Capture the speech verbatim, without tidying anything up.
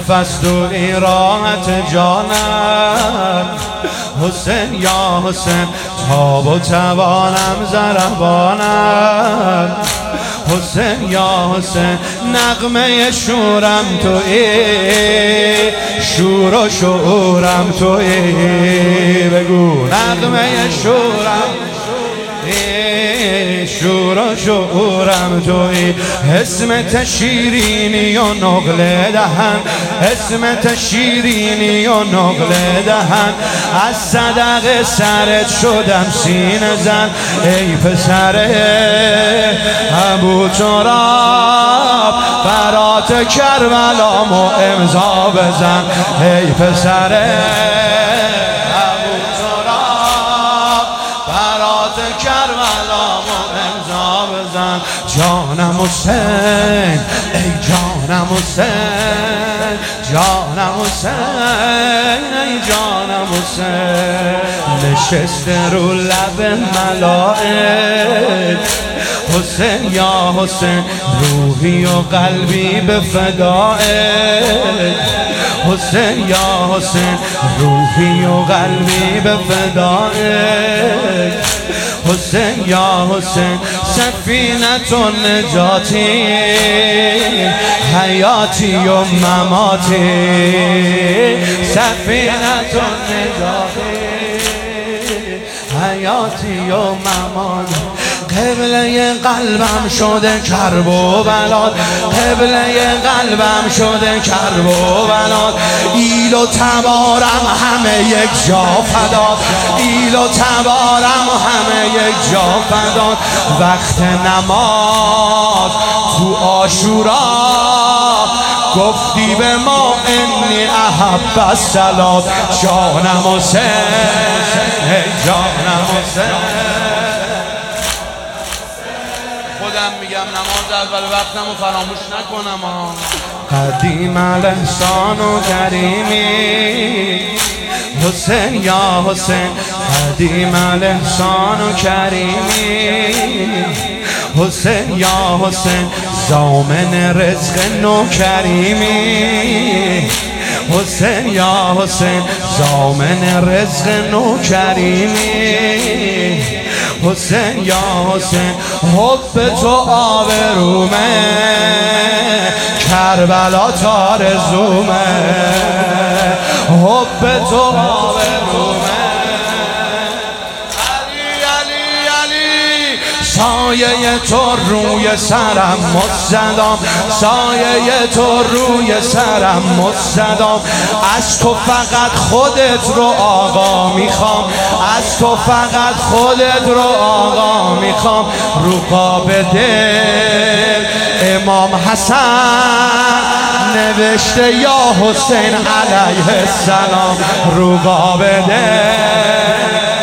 نفس توی راحت جانم. حسین یا حسین تاب و توانم ضربانم. حسین یا حسین نغمه شورم تویی، شور و شعورم تویی. بگو نغمه شورم، شور و شعورم تویی. اسمت شیرینی و نقل دهن، اسمت شیرینی و نقل دهن. از صدق سرت شدم سینه زن. ای پسر ابو تراب برات کربلامو امضا بزن. ای پسر ابو تراب برات کربلامو امضا بزن. جانم حسین، ای جانم حسین، جانم حسین، ای جانم حسین. نشسته رو لب ملائک حسین یا حسین، روحی و قلبی به فدائک. حسین یا حسین، روحی و قلبی به فدائک. حسین یا حسین سفینت و نجاتی، حیاتی و مماتی. سفینت و نجاتی، حیاتی و مماتی. قبله قلبم شده کرب و بلاد، قبله قلبم شده کرب و بلاد. ایل و تبارم همه یک جا فداد، ایل و تبارم همه یک جا فداد. وقت نماز تو عاشورا گفتی به ما انی احب الصلات. جانم حسین، جانم حسین. خودم میگم نماز اول وقتمو فراموش نکنم. قدیم الاحسان و کریمی حسین یا حسین، قدیم الاحسان و کریمی حسین یا حسین. ضامن رزق نو کریمی حسین یا حسین، ضامن رزق نو کریمی حسین یا حسین. حب تو آبرومه، کربلا تارزومه. حب تو آبرومه، علی علی علی. سایه تو روی سرم مصدام، سایه تو روی سرم مصدام. از تو فقط خودت رو آقا میخوام، از تو فقط خودت رو آقا میخوام. رو قاب دل امام حسن نوشته یا حسین علیه السلام. رو قاب دل